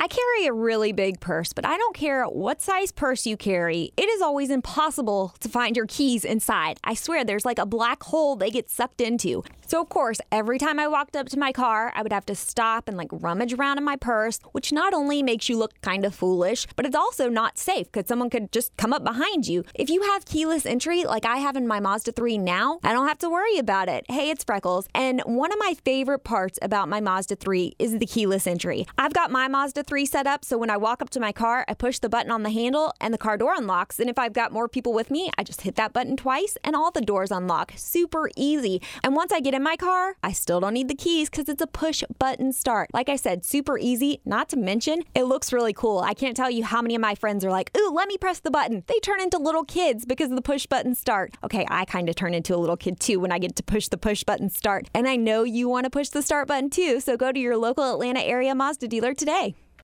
carry a really big purse, but I don't care what size purse you carry. It is always impossible to find your keys inside. I swear there's like a black hole they get sucked into. So of course, every time I walked up to my car, I would have to stop and rummage around in my purse, which not only makes you look kind of foolish, but it's also not safe because someone could just come up behind you. If you have keyless entry like I have in my Mazda 3 now, I don't have to worry about it. Hey, it's Freckles. And one of my favorite parts about my Mazda 3 is the keyless entry. I've got my Mazda 3 set up so when I walk up to my car, I push the button on the handle and the car door unlocks. And if I've got more people with me, I just hit that button twice and all the doors unlock. Super easy. And once I get in my car, I still don't need the keys because it's a push button start. Like I said, super easy. Not to mention, it looks really cool. I can't tell you how many of my friends are like, ooh, let me press the button. They turn into little kids because of the push button start. Okay, I kind of turn into a little kid too when I get to push the push button start. And I know you want to push the start button too, so go to your local Atlanta area Mazda dealer today.